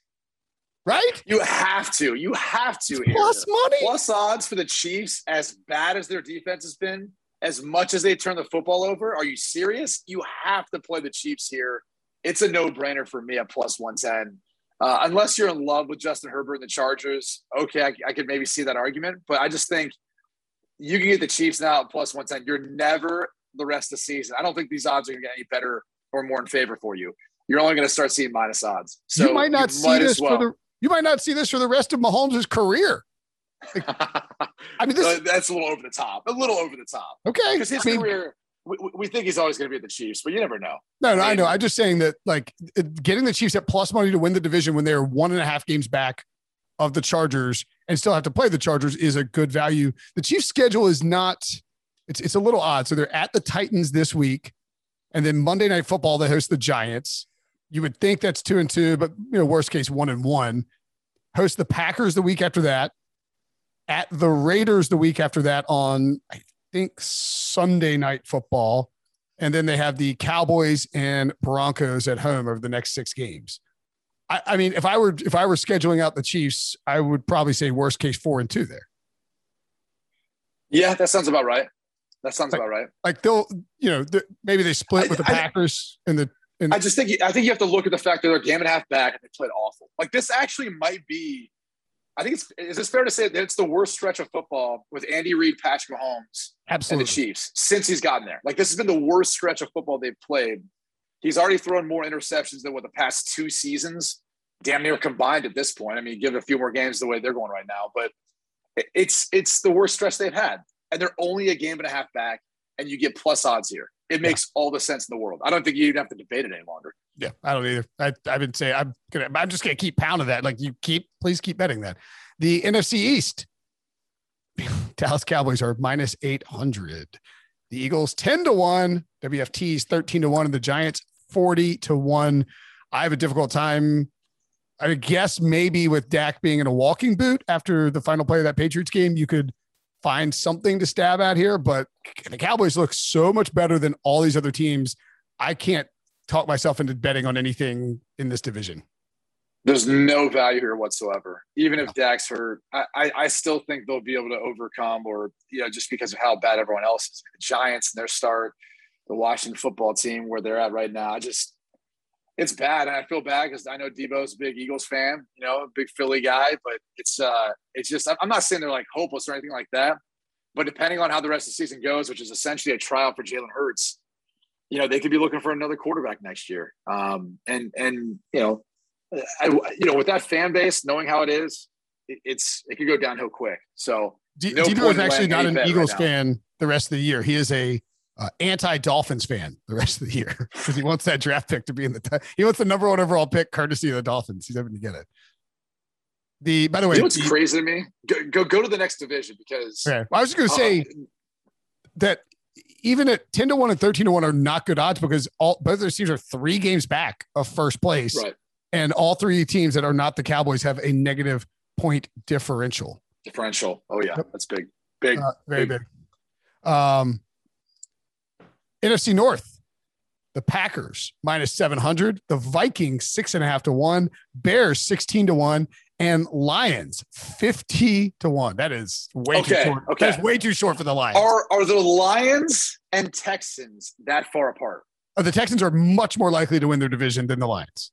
Right? You have to. You have to. Plus money. Plus odds for the Chiefs, as bad as their defense has been, as much as they turn the football over. Are you serious? You have to play the Chiefs here. It's a no-brainer for me at plus one ten. Uh, unless you're in love with Justin Herbert and the Chargers, okay, I, I could maybe see that argument. But I just think you can get the Chiefs now at plus one ten. You're never the rest of the season. I don't think these odds are going to get any better or more in favor for you. You're only going to start seeing minus odds. So you might not you see might this well. for the you might not see this for the rest of Mahomes' career. Like, I mean, this uh, that's a little over the top. A little over the top. Okay, because his I mean, career. We, we think he's always going to be at the Chiefs, but you never know. No, no, I, mean, I know. I'm just saying that, like, it, getting the Chiefs at plus money to win the division when they're one and a half games back of the Chargers and still have to play the Chargers is a good value. The Chiefs' schedule is not. It's it's a little odd. So they're at the Titans this week, and then Monday Night Football they host the Giants. You would think that's two and two, but you know, worst case one and one. Host the Packers the week after that. At the Raiders the week after that on, I think, Sunday Night Football. And then they have the Cowboys and Broncos at home over the next six games. I, I mean, if I were if I were scheduling out the Chiefs, I would probably say worst case four and two there. Yeah, that sounds about right. That sounds like, about right. Like they'll, you know, maybe they split with the I, Packers and the. And I just think I think you have to look at the fact that they're a game and a half back and they played awful. Like this actually might be. I think it's is this fair to say that it's the worst stretch of football with Andy Reid, Patrick Mahomes, Absolutely. and the Chiefs since he's gotten there. Like this has been the worst stretch of football they've played. He's already thrown more interceptions than what the past two seasons, damn near combined at this point. I mean, give it a few more games the way they're going right now, but it's it's the worst stretch they've had, and they're only a game and a half back, and you get plus odds here. It makes yeah. all the sense in the world. I don't think you even have to debate it any longer. Yeah, I don't either. I I've been saying I'm gonna I'm just gonna keep pounding that. Like you keep please keep betting that. The N F C East, Dallas Cowboys are minus eight hundred. The Eagles ten to one. W F T's thirteen to one, and the Giants forty to one. I have a difficult time. I guess maybe with Dak being in a walking boot after the final play of that Patriots game, you could find something to stab at here, but the Cowboys look so much better than all these other teams. I can't talk myself into betting on anything in this division. There's no value here whatsoever. Even if Dak's hurt, I, I, I still think they'll be able to overcome, or, you know, just because of how bad everyone else is. The Giants and their start, the Washington football team where they're at right now. I just, it's bad. And I feel bad because I know Debo's a big Eagles fan, you know, a big Philly guy, but it's, uh, it's just, I'm not saying they're like hopeless or anything like that, but depending on how the rest of the season goes, which is essentially a trial for Jalen Hurts, you know, they could be looking for another quarterback next year. Um, and, and, you know, I, you know, with that fan base, knowing how it is, it, it's it could go downhill quick. So D- no Debo is actually not an Eagles right fan the rest of the year. He is a uh, anti-Dolphins fan the rest of the year because he wants that draft pick to be in the. T- he wants the number one overall pick, courtesy of the Dolphins. He's hoping to get it. The by the way, you know what's the, crazy to me? Go, go go to the next division because. Okay. Well, I was just going to say uh, that even at ten to one and thirteen to one are not good odds because all both of those teams are three games back of first place. Right. And all three teams that are not the Cowboys have a negative point differential. Differential. Oh, yeah. That's big. Big. Uh, very big. big. Um, N F C North, the Packers minus seven hundred, the Vikings six and a half to one, Bears sixteen to one, and Lions fifty to one. That is way okay, too short. Okay. That's way too short for the Lions. Are, are the Lions and Texans that far apart? Oh, the Texans are much more likely to win their division than the Lions.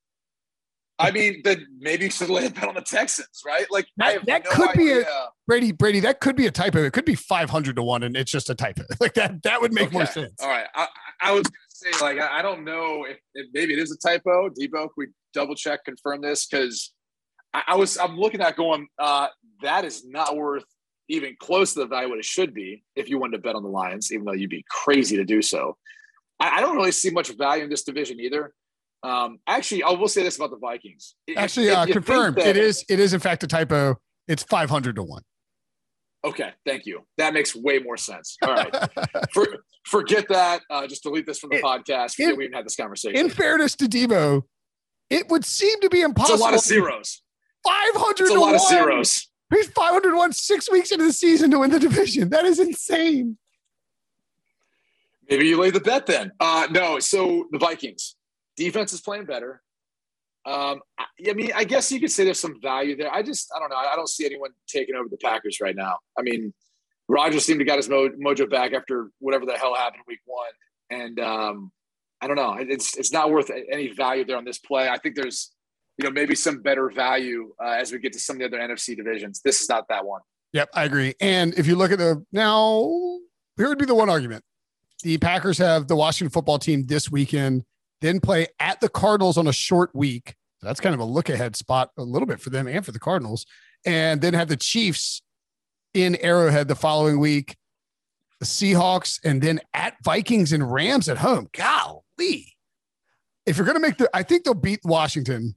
I mean, then maybe you should lay a bet on the Texans, right? Like that, I have that no could idea. be a Brady. Brady, that could be a typo. It could be five hundred to one, and it's just a typo. Like that. That would make okay. more sense. All right. I, I was going to say, like, I, I don't know if, if maybe it is a typo. Debo, can we double check, confirm this? Because I, I was, I'm looking at going, uh, that is not worth even close to the value what it should be if you wanted to bet on the Lions, even though you'd be crazy to do so. I, I don't really see much value in this division either. Um, actually, I will say this about the Vikings. Actually, if, uh, if confirmed. that, it is. It is in fact a typo. It's five hundred to one. Okay, thank you. That makes way more sense. All right. For, forget that. Uh, just delete this from the it, podcast. Forget in, we even had this conversation. In fairness to Devo, it would seem to be impossible. It's a lot of zeros. five hundred It's a lot of zeros. He's five hundred one six weeks into the season to win the division. That is insane. Maybe you lay the bet then. Uh, no, so the Vikings. Defense is playing better. Um, I, I mean, I guess you could say there's some value there. I just, I don't know. I don't see anyone taking over the Packers right now. I mean, Rodgers seemed to got his mo- mojo back after whatever the hell happened week one. And um, I don't know. It's it's not worth any value there on this play. I think there's, you know, maybe some better value uh, as we get to some of the other N F C divisions. This is not that one. Yep, I agree. And if you look at the now, here would be the one argument. The Packers have the Washington football team this weekend, then play at the Cardinals on a short week. So that's kind of a look ahead spot a little bit for them and for the Cardinals. And then have the Chiefs in Arrowhead the following week, the Seahawks, and then at Vikings and Rams at home. Golly. If you're going to make the, I think they'll beat Washington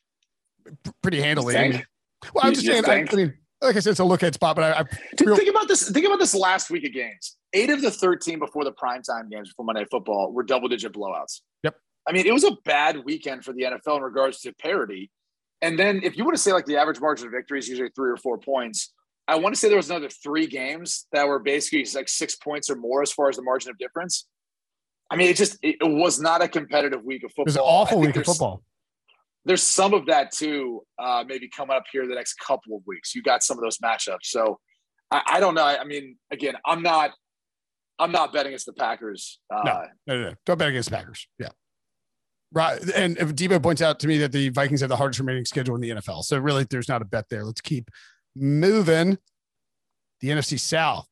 pretty handily. Well, I'm just you saying, I, I mean, like I said, it's a look ahead spot, but I, I real- think about this. Think about this last week of games. Eight of the thirteen before the primetime games before Monday Night Football were double-digit blowouts. Yep. I mean, it was a bad weekend for the N F L in regards to parity. And then if you want to say like the average margin of victory is usually three or four points, I want to say there was another three games that were basically like six points or more as far as the margin of difference. I mean, it just it, it was not a competitive week of football. It was an awful week of football. There's some of that too, uh, maybe coming up here the next couple of weeks. You got some of those matchups. So I, I don't know. I, I mean, again, I'm not I'm not betting against the Packers. Uh, no, no, no, no. Don't bet against the Packers. Yeah. Right. And if Debo points out to me that the Vikings have the hardest remaining schedule in the N F L. So really, there's not a bet there. Let's keep moving. The N F C South.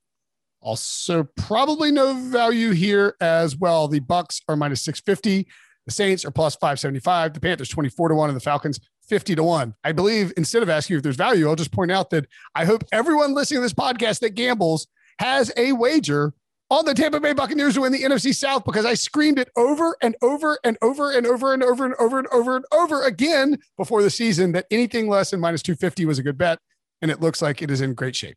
Also, probably no value here as well. The Bucks are minus six fifty. The Saints are plus five seventy-five. The Panthers twenty-four to one, and the Falcons fifty to one. I believe instead of asking you if there's value, I'll just point out that I hope everyone listening to this podcast that gambles has a wager on the Tampa Bay Buccaneers to win the N F C South, because I screamed it over and over and over and over and over and over and over and over again before the season that anything less than minus two fifty was a good bet, and it looks like it is in great shape.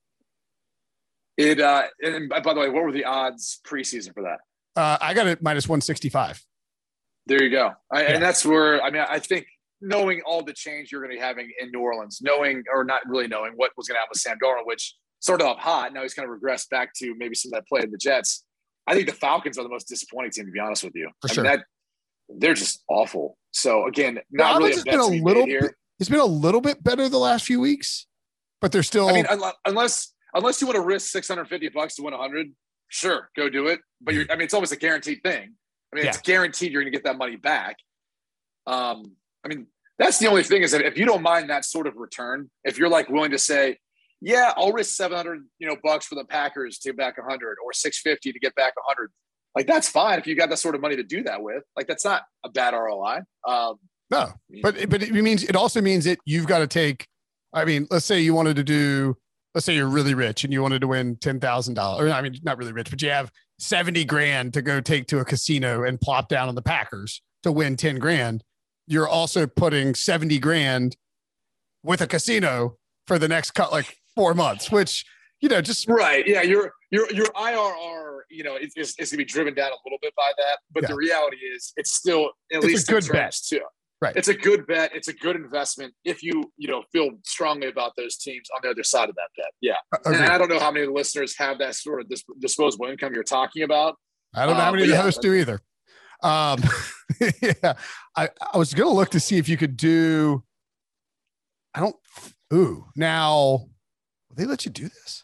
It uh, and by the way, what were the odds preseason for that? Uh, I got it minus one sixty-five. There you go. I, yeah. And that's where, I mean, I think knowing all the change you're going to be having in New Orleans, knowing or not really knowing what was going to happen with Sam Darnold, which started off hot. Now he's kind of regressed back to maybe some of that play in the Jets. I think the Falcons are the most disappointing team, to be honest with you. For I sure. mean, that, they're just awful. So again, not well, really it's a been bet a to be little made here. It's been a little bit better the last few weeks, but they're still. I mean, unless unless you want to risk six hundred fifty bucks to win one hundred, sure, go do it. But you're, I mean, it's almost a guaranteed thing. I mean, yeah. it's guaranteed you're going to get that money back. Um, I mean, that's the only thing is that if you don't mind that sort of return, if you're like willing to say, yeah, I'll risk seven hundred, you know, bucks for the Packers to get back one hundred or six fifty to get back one hundred. Like, that's fine if you got that sort of money to do that with. Like, that's not a bad R O I. Um, no, but but it means it also means that you've got to take. I mean, let's say you wanted to do. Let's say you're really rich and you wanted to win ten thousand dollars. Or I mean, not really rich, but you have seventy grand to go take to a casino and plop down on the Packers to win ten grand. You're also putting seventy grand with a casino for the next cut like four months, which, you know, just right. Yeah. Your, your, your I R R, you know, is, is, is going to be driven down a little bit by that. But yeah. the reality is it's still at it's least a good bet too. Right. It's a good bet. It's a good investment if you, you know, feel strongly about those teams on the other side of that bet. Yeah. Okay. And I don't know how many listeners have that sort of dis- disposable income you're talking about. I don't know um, how many of the yeah, hosts do either. Um, yeah, I, I was going to look to see if you could do, I don't, ooh, now, will they let you do this?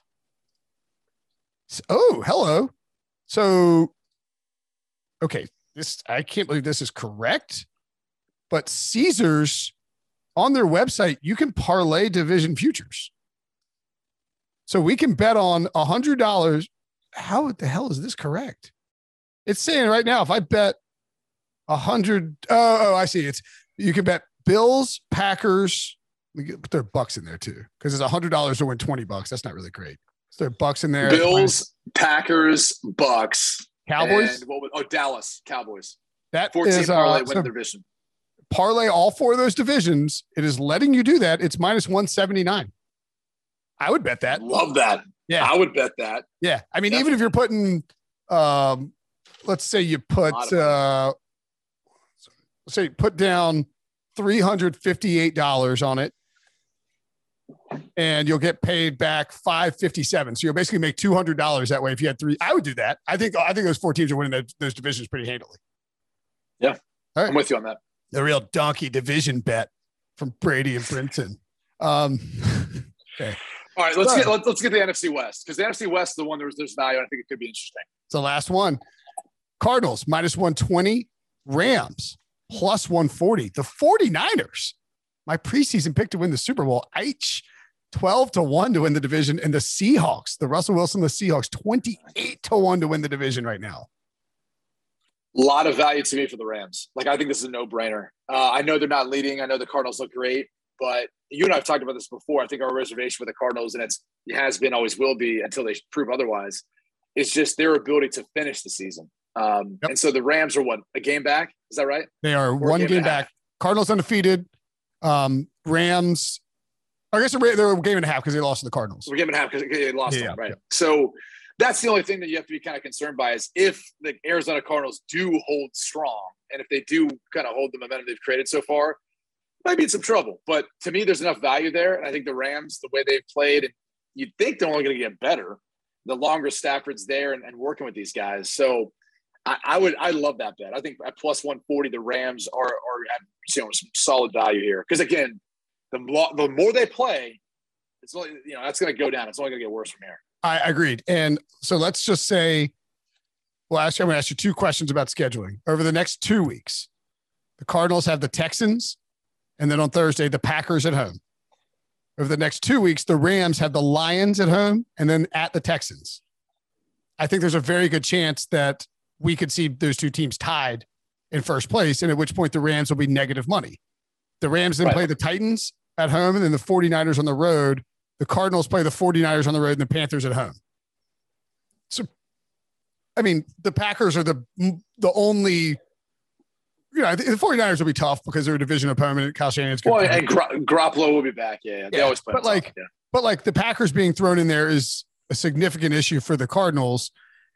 So, oh, hello. So, okay, this, I can't believe this is correct, but Caesars on their website, you can parlay division futures. So we can bet on a hundred dollars. How the hell is this correct? It's saying right now, if I bet a hundred, oh, oh, I see. It's, you can bet Bills, Packers. We get, put their bucks in there too, because it's a hundred dollars to win twenty bucks. That's not really great. So there are bucks in there. Bills, Packers, Bucks, Cowboys. And what was, oh, Dallas Cowboys. That fourteen is, parlay uh, win so division. Parlay all four of those divisions. It is letting you do that. It's minus one seventy nine. I would bet that. Love that. Yeah. I would bet that. Yeah. I mean, Definitely. even if you're putting, um, let's say you put, uh, let's say you put down three hundred fifty-eight dollars on it, and you'll get paid back five fifty-seven. So you'll basically make two hundred dollars that way if you had three. I would do that. I think I think those four teams are winning those, those divisions pretty handily. Yeah. All right. I'm with you on that. The real donkey division bet from Brady and Brinson. Um, okay. All right, let's get let's, let's get the N F C West, because the N F C West is the one there's there's value. And I think it could be interesting. It's the last one. Cardinals minus one twenty, Rams plus one forty. The 49ers, my preseason pick to win the Super Bowl, H twelve to one to win the division, and the Seahawks, the Russell Wilson, the Seahawks, twenty-eight to one to win the division right now. A lot of value to me for the Rams. Like, I think this is a no-brainer. Uh, I know they're not leading. I know the Cardinals look great, but you and I have talked about this before. I think our reservation with the Cardinals, and it's, it has been, always will be until they prove otherwise, is just their ability to finish the season. Um, yep. And so the Rams are what, a game back? Is that right? They are or one game, game back. Cardinals undefeated. Um, Rams, I guess they're, they're a game and a half because they lost to the Cardinals. We're a game and a half because they lost yeah, them, right? Yeah. So that's the only thing that you have to be kind of concerned by, is if the Arizona Cardinals do hold strong, and if they do kind of hold the momentum they've created so far, might be in some trouble. But to me, there's enough value there. And I think the Rams, the way they've played, and you'd think they're only going to get better the longer Stafford's there and, and working with these guys. So I, I would, I love that bet. I think at plus one forty, the Rams are, are at, you know, some solid value here. Because again, the more, the more they play, it's only, you know, that's going to go down. It's only going to get worse from here. I agreed. And so let's just say, well, actually, I'm going to ask you two questions about scheduling. Over the next two weeks, the Cardinals have the Texans, and then on Thursday, the Packers at home. Over the next two weeks, the Rams have the Lions at home and then at the Texans. I think there's a very good chance that we could see those two teams tied in first place, and at which point the Rams will be negative money. The Rams then right. play the Titans at home, and then the 49ers on the road. The Cardinals play the 49ers on the road and the Panthers at home. So, I mean, the Packers are the the only, you know, the 49ers will be tough because they're a division opponent. Kyle Shanahan's good. Well, and Gro- Garoppolo will be back. Yeah, yeah. They yeah. always play. But like, tough, yeah. but like the Packers being thrown in there is a significant issue for the Cardinals.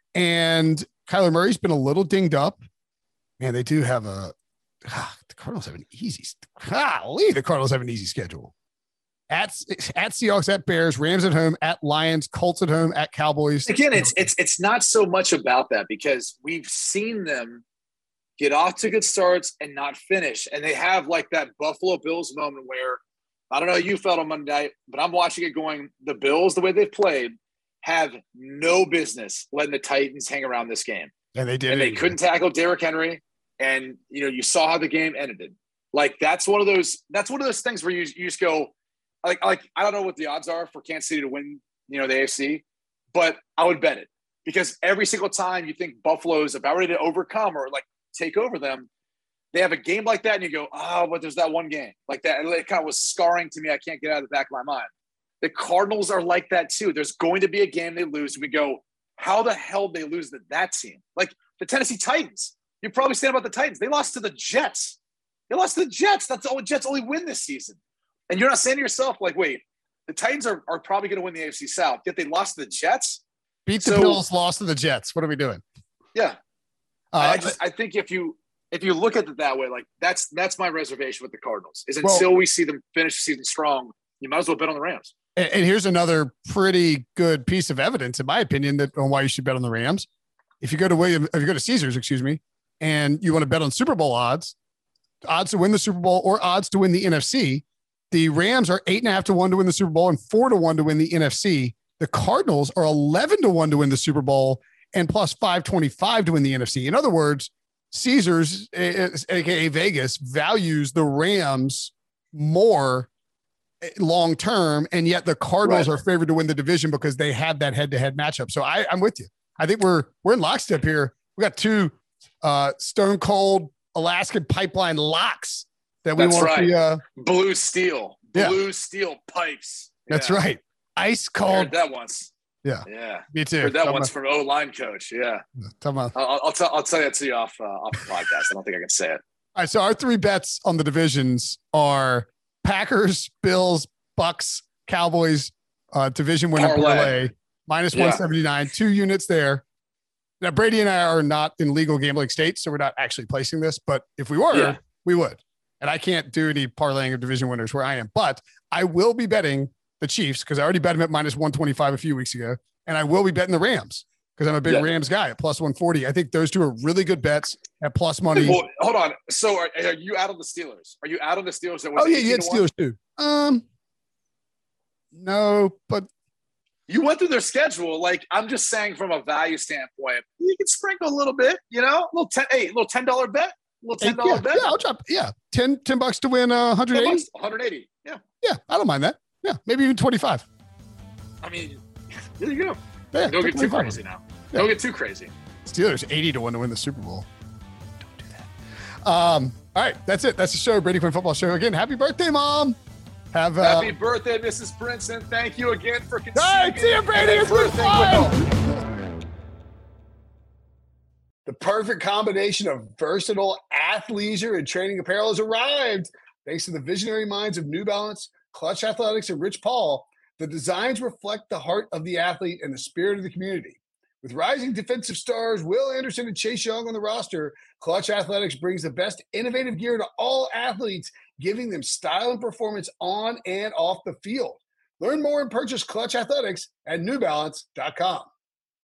And Kyler Murray's been a little dinged up. Man, they do have a, ah, the Cardinals have an easy, golly, the Cardinals have an easy schedule. At, at Seahawks, at Bears, Rams at home, at Lions, Colts at home, at Cowboys. Again, it's it's it's not so much about that, because we've seen them get off to good starts and not finish. And they have like that Buffalo Bills moment where, I don't know how you felt on Monday night, but I'm watching it going, the Bills, the way they've played, have no business letting the Titans hang around this game. And they did. And they couldn't tackle Derrick Henry. And, you know, you saw how the game ended. Like, that's one of those, that's one of those things where you, you just go, Like, like I don't know what the odds are for Kansas City to win, you know, the A F C, but I would bet it, because every single time you think Buffalo's about ready to overcome or like take over them, they have a game like that, and you go, oh, but there's that one game like that. And it kind of was scarring to me. I can't get out of the back of my mind. The Cardinals are like that too. There's going to be a game they lose, and we go, how the hell did they lose to that team? Like the Tennessee Titans. You probably stand about the Titans. They lost to the Jets. They lost to the Jets. That's all. Jets only win this season. And you're not saying to yourself, like, wait, the Titans are, are probably going to win the A F C South, yet they lost to the Jets? Beat the so, Bills, lost to the Jets. What are we doing? Yeah. Uh, I just I think if you if you look at it that way, like that's that's my reservation with the Cardinals, is until well, we see them finish the season strong, you might as well bet on the Rams. And, and here's another pretty good piece of evidence, in my opinion, that on why you should bet on the Rams. If you go to William, if you go to Caesars, excuse me, and you want to bet on Super Bowl odds, odds to win the Super Bowl or odds to win the N F C, the Rams are eight and a half to one to win the Super Bowl and four to one to win the N F C. The Cardinals are eleven to one to win the Super Bowl and plus five twenty-five to win the N F C. In other words, Caesars, aka Vegas, values the Rams more long term, and yet the Cardinals right. are favored to win the division because they have that head-to-head matchup. So I, I'm with you. I think we're we're in lockstep here. We got two uh, stone cold Alaskan pipeline locks that we That's want right. to uh, blue steel, blue yeah. steel pipes. That's yeah. right. Ice cold. I heard that once. Yeah, yeah, me too. Heard that Tell once my, from O line coach. Yeah, tell my, I'll, I'll tell I'll tell that to you off uh, off the podcast. I don't think I can say it. All right, so our three bets on the divisions are Packers, Bills, Bucks, Cowboys, uh, division winner Parlay. parlay, minus Yeah. one seventy-nine, two units there. Now, Brady and I are not in legal gambling states, so we're not actually placing this. But if we were, Yeah. we would. And I can't do any parlaying of division winners where I am. But I will be betting the Chiefs because I already bet them at minus one twenty-five a few weeks ago. And I will be betting the Rams because I'm a big Yeah. Rams guy at plus one forty. I think those two are really good bets at plus money. Well, hold on. So are, are you out of the Steelers? Are you out of the Steelers? That was Oh, yeah, you had eighteen to one? Steelers too. Um, no, but You went through their schedule. Like, I'm just saying from a value standpoint, you can sprinkle a little bit, you know, a little ten, hey, little ten dollar bet, a little ten dollar yeah, bet. yeah, I'll drop. Yeah, ten, ten bucks to win uh, one hundred eighty. ten bucks, one hundred eighty. Yeah. Yeah, I don't mind that. Yeah, maybe even twenty-five. I mean, there you go. Yeah, Don't get too twenty-five. crazy now. Yeah. Don't get too crazy. Steelers eighty to one to win the Super Bowl. Don't do that. Um, all right, that's it. That's the show. Brady Quinn Football Show. Again, happy birthday, Mom. Have uh, Happy birthday, Missus Brinson. Thank you again for conceiving. all right, see you, Brady. It's been fun. The perfect combination of versatile athleisure and training apparel has arrived. Thanks to the visionary minds of New Balance, Clutch Athletics, and Rich Paul, the designs reflect the heart of the athlete and the spirit of the community. With rising defensive stars Will Anderson and Chase Young on the roster, Clutch Athletics brings the best innovative gear to all athletes, giving them style and performance on and off the field. Learn more and purchase Clutch Athletics at new balance dot com.